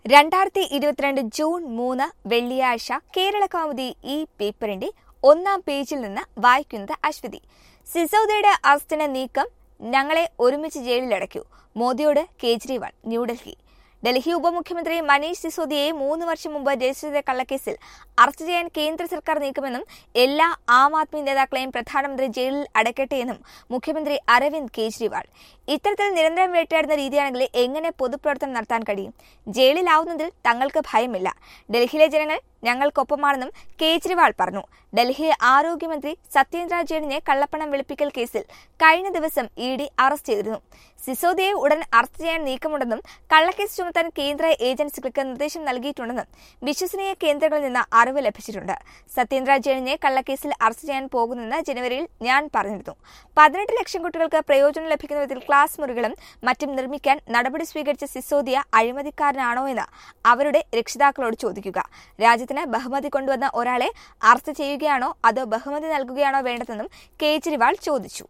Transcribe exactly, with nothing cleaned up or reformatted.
രണ്ടായിരത്തി ഇരുപത്തിരണ്ട് ജൂൺ മൂന്ന് വെള്ളിയാഴ്ച കേരളകൗമുദി ഈ പേപ്പറിന്റെ ഒന്നാം പേജിൽ നിന്ന് വായിക്കുന്നത് അശ്വതി. സിസോദിയുടെ അറസ്റ്റിന് നീക്കം, ഞങ്ങളെ ഒരുമിച്ച് ജയിലിലടയ്ക്കൂ. മോദിയോട് കേജ്രിവാൾ. ന്യൂഡൽഹി. ഡൽഹി ഉപമുഖ്യമന്ത്രി മനീഷ് സിസോദിയെ മൂന്ന് വർഷം മുമ്പ് രജിസ്റ്റർ ചെയ്ത കള്ളക്കേസിൽ അറസ്റ്റ് ചെയ്യാൻ കേന്ദ്ര സർക്കാർ നീക്കുമെന്നും എല്ലാ ആം ആദ്മി നേതാക്കളെയും പ്രധാനമന്ത്രി ജയിലിൽ അടയ്ക്കട്ടെയെന്നും മുഖ്യമന്ത്രി അരവിന്ദ് കെജ്രിവാൾ. ഇത്തരത്തിൽ നിരന്തരം വേട്ടയാടുന്ന രീതിയാണെങ്കിൽ എങ്ങനെ പൊതുപ്രവർത്തനം നടത്താൻ കഴിയും? ജയിലിലാവുന്നതിൽ തങ്ങൾക്ക് ഭയമില്ല. ഡൽഹിയിലെ ജനങ്ങൾ ഞങ്ങൾക്കൊപ്പമാണെന്നും കേജ്രിവാൾ പറഞ്ഞു. ഡൽഹി ആരോഗ്യമന്ത്രി സത്യേന്ദ്ര ജെയിനിനെ കള്ളപ്പണം വെളുപ്പിക്കൽ കേസിൽ കഴിഞ്ഞ ദിവസം ഇ ഡി അറസ്റ്റ് ചെയ്തിരുന്നു. സിസോദിയെ ഉടൻ അറസ്റ്റ് ചെയ്യാൻ നീക്കമുണ്ടെന്നും കള്ളക്കേസ് ചുമത്താൻ കേന്ദ്ര ഏജൻസികൾക്ക് നിർദ്ദേശം നൽകിയിട്ടുണ്ടെന്നും വിശ്വസനീയ കേന്ദ്രങ്ങളിൽ നിന്ന് അറിവ് ലഭിച്ചിട്ടുണ്ട്. സത്യേന്ദ്ര ജെയിനിനെ കള്ളക്കേസിൽ അറസ്റ്റ് ചെയ്യാൻ പോകുന്നെന്ന് ജനുവരിയിൽ ഞാൻ പറഞ്ഞിരുന്നു. പതിനെട്ട് ലക്ഷം കുട്ടികൾക്ക് പ്രയോജനം ലഭിക്കുന്ന വിധത്തിൽ ക്ലാസ് മുറികളും മറ്റും നിർമ്മിക്കാൻ നടപടി സ്വീകരിച്ച സിസോദിയ അഴിമതിക്കാരനാണോ എന്ന് അവരുടെ രക്ഷിതാക്കളോട് ചോദിക്കുക. രാജ്യത്തിന് ബഹുമതി കൊണ്ടുവന്ന ഒരാളെ അറസ്റ്റ് ചെയ്യുകയാണോ അതോ ബഹുമതി നൽകുകയാണോ വേണ്ടതെന്നും കേജ്രിവാൾ ചോദിച്ചു.